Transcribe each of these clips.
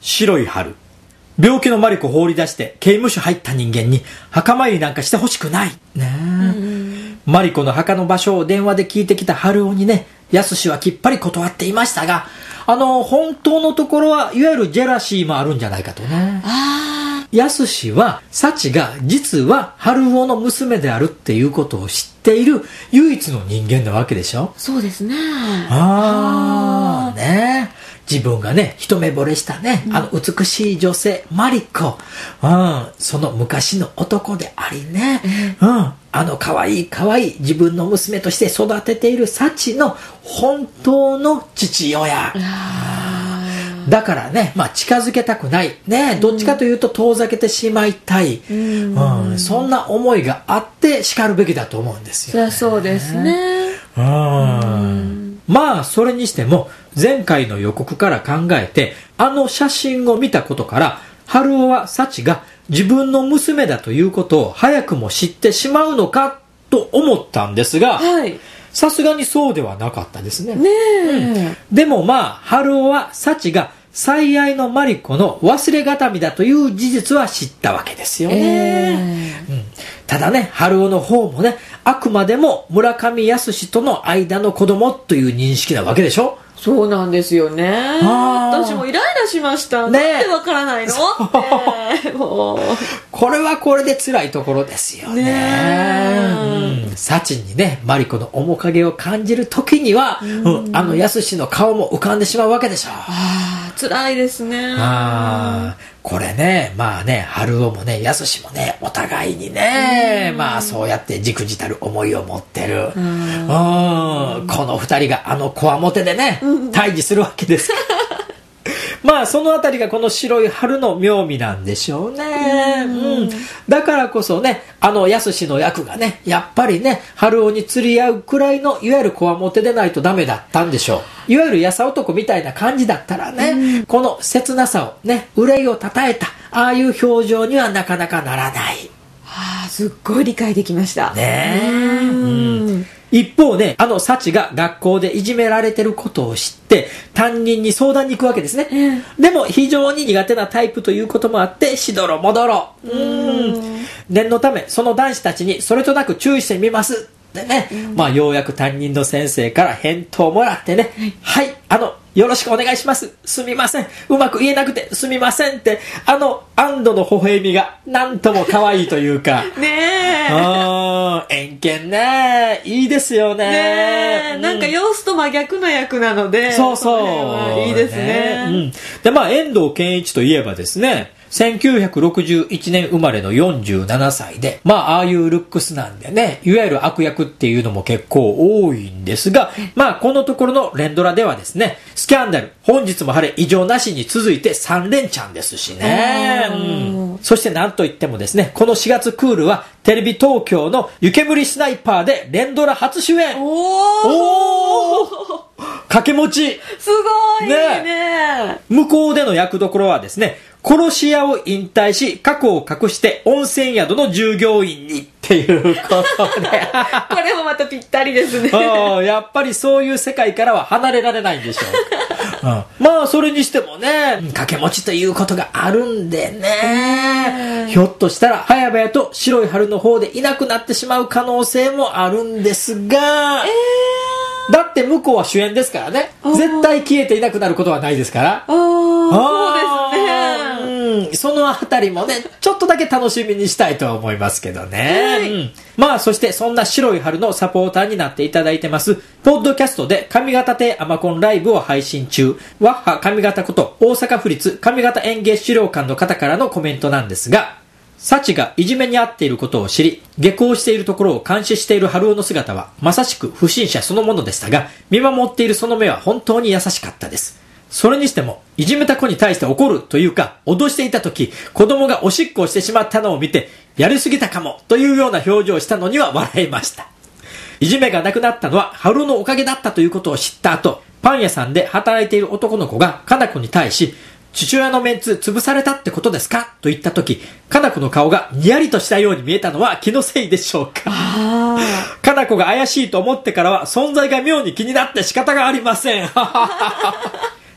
白い春。病気のマリコ放り出して刑務所入った人間に墓参りなんかしてほしくない。ねえ。マリコの墓の場所を電話で聞いてきた春男にね、やすしはきっぱり断っていましたが、本当のところはいわゆるジェラシーもあるんじゃないかとね。やすしは、サチが実は春男の娘であるっていうことを知っている唯一の人間なわけでしょ。 そうですね。 ねえ。自分がね、一目惚れしたね、美しい女性、マリコ。その昔の男でありね。可愛い自分の娘として育てているサチの本当の父親。だからね、近づけたくない。ね、どっちかというと遠ざけてしまいたい。そんな思いがあって叱るべきだと思うんですよ、ね。 そうですね。 それにしても、前回の予告から考えて、写真を見たことから、春男はサチが自分の娘だということを早くも知ってしまうのかと思ったんですが、さすがにそうではなかったですね。でも春男はサチが最愛のマリコの忘れがたみだという事実は知ったわけですよね。ただね、春男の方もね、あくまでも村上靖との間の子供という認識なわけでしょ。 そうなんですよね。私もイライラしましたね。なんでわからないのってこれはこれで辛いところですよね。サチにね、マリコの面影を感じるときには、靖の顔も浮かんでしまうわけでしょ。 辛いですね。 これね、春男もね、靖もね、お互いにね、そうやってじくじたる思いを持ってる。この二人がこわもてでね、対峙するわけです。そのあたりがこの白い春の妙味なんでしょうね。だからこそね、靖の役がね、やっぱりね、春男に釣り合うくらいのいわゆるこわもてでないとダメだったんでしょう。いわゆるやさ男みたいな感じだったらね、この切なさをね、憂いをたたえたああいう表情にはなかなかならない。 すっごい理解できましたね。一方ね、サチが学校でいじめられてることを知って担任に相談に行くわけですね。でも非常に苦手なタイプということもあってしどろもどろ。念のためその男子たちにそれとなく注意してみますってね、ようやく担任の先生から返答をもらってね、よろしくお願いします。すみません。うまく言えなくてすみませんって、安堵の微笑みがなんとも可愛いというか。円健ね。いいですよね。 なんか様子と真逆な役なので。いいですね。 で、遠藤憲一といえばですね、1961年生まれの47歳で、ああいうルックスなんでね、いわゆる悪役っていうのも結構多いんですが、このところの連ドラではですね、スキャンダル、本日も晴れ、異常なしに続いて3連チャンですしね。そしてなんといってもですね、この4月クールはテレビ東京の湯煙スナイパーで連ドラ初主演。掛け持ち。 すごいね。 向こうでの役どころはですね、殺し屋を引退し過去を隠して温泉宿の従業員にっていうことでこれもまたぴったりですね。 やっぱりそういう世界からは離れられないんでしょう。それにしてもね、掛け持ちということがあるんでね、ひょっとしたら早々と白い春の方でいなくなってしまう可能性もあるんですが、だって向こうは主演ですからね、絶対消えていなくなることはないですから。 そうですね。 そのあたりもね、ちょっとだけ楽しみにしたいとは思いますけどね。そしてそんな白い春のサポーターになっていただいてますポッドキャストで上方亭アマコンライブを配信中、ワッハ上方こと大阪府立上方演芸資料館の方からのコメントなんですが、サチがいじめに遭っていることを知り、下校しているところを監視している春男の姿はまさしく不審者そのものでしたが、見守っているその目は本当に優しかったです。それにしても、いじめた子に対して怒るというか、脅していた時、子供がおしっこをしてしまったのを見て、やりすぎたかもというような表情をしたのには笑いました。いじめがなくなったのは春男のおかげだったということを知った後、パン屋さんで働いている男の子がかな子に対し、父親のメンツ潰されたってことですかと言った時、かな子の顔がにやりとしたように見えたのは気のせいでしょうか。かな子が怪しいと思ってからは存在が妙に気になって仕方がありません。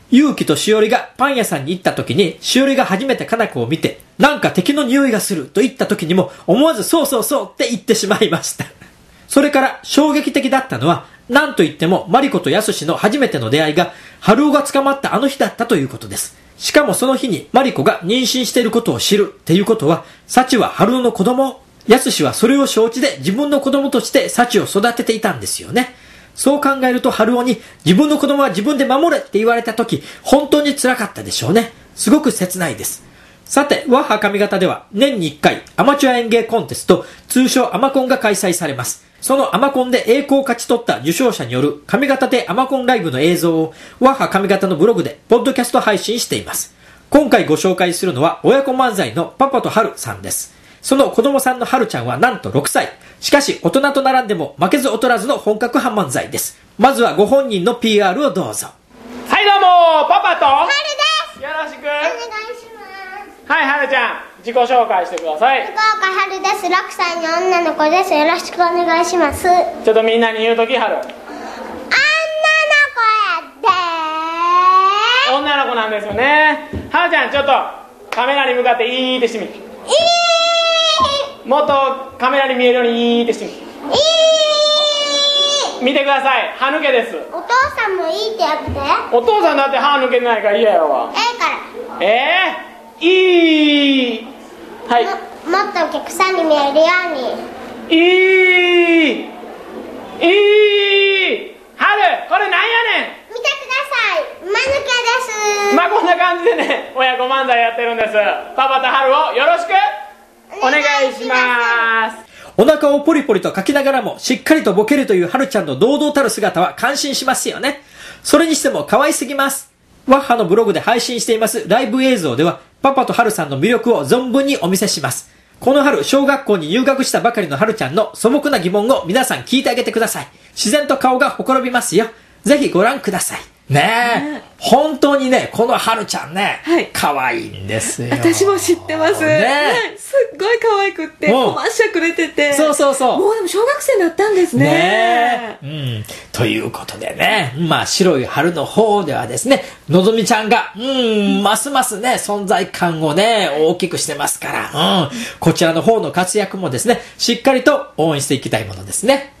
勇気としおりがパン屋さんに行った時に、しおりが初めてかな子を見て、なんか敵の匂いがすると言った時にも、思わずそうそうそうって言ってしまいました。それから衝撃的だったのは、なんと言ってもマリコとヤスシの初めての出会いが、春男が捕まったあの日だったということです。しかもその日にマリコが妊娠していることを知るっていうことは、サチは春男の子供、ヤスシはそれを承知で自分の子供としてサチを育てていたんですよね。そう考えると春男に自分の子供は自分で守れって言われた時、本当に辛かったでしょうね。すごく切ないです。さて、ワッハ上方では年に1回アマチュア演芸コンテスト、通称アマコンが開催されます。そのアマコンで栄光を勝ち取った受賞者による上方でアマコンライブの映像をワッハ上方のブログでポッドキャスト配信しています。今回ご紹介するのは親子漫才のパパと春さんです。その子供さんの春ちゃんはなんと6歳。しかし大人と並んでも負けず劣らずの本格派漫才です。まずはご本人の PR をどうぞ。 はいどうもパパと春です。 よろしくお願いします。 はい春ちゃん自己紹介してください。 福岡春です。6歳の女の子です。よろしくお願いします。 ちょっとみんなに言うとき春。 女の子やで女の子なんですよね。春ちゃんちょっとカメラに向かっていいってしてみて。もっとカメラに見えるようにいいってしてみて。見てください。歯抜けです。 お父さんもいいってやって。 お父さんだって歯抜けないから嫌やわ。 からいいはいもっとお客さんに見えるように。 いい春これなんやねん。 見てください。馬抜けです。 まあこんな感じでね親子漫才やってるんです。パパと春をよろしくお願いします。 お腹をポリポリとかきながらもしっかりとボケるという春ちゃんの堂々たる姿は感心しますよね。それにしても可愛すぎます。ワッハのブログで配信していますライブ映像ではパパと春さんの魅力を存分にお見せします。この春小学校に入学したばかりの春ちゃんの素朴な疑問を皆さん聞いてあげてください。自然と顔がほころびますよ。ぜひご覧ください。ねえ、本当にね、この春ちゃんね、可愛いんですよ。 私も知ってます。ね、すっごい可愛くって、コマしゃくれてて。 そうそうそう。 もうでも小学生になったんですね。 ね、ということでね、まあ白い春の方ではですね、のぞみちゃんが、ますますね、存在感をね、大きくしてますから、こちらの方の活躍もですね、しっかりと応援していきたいものですね。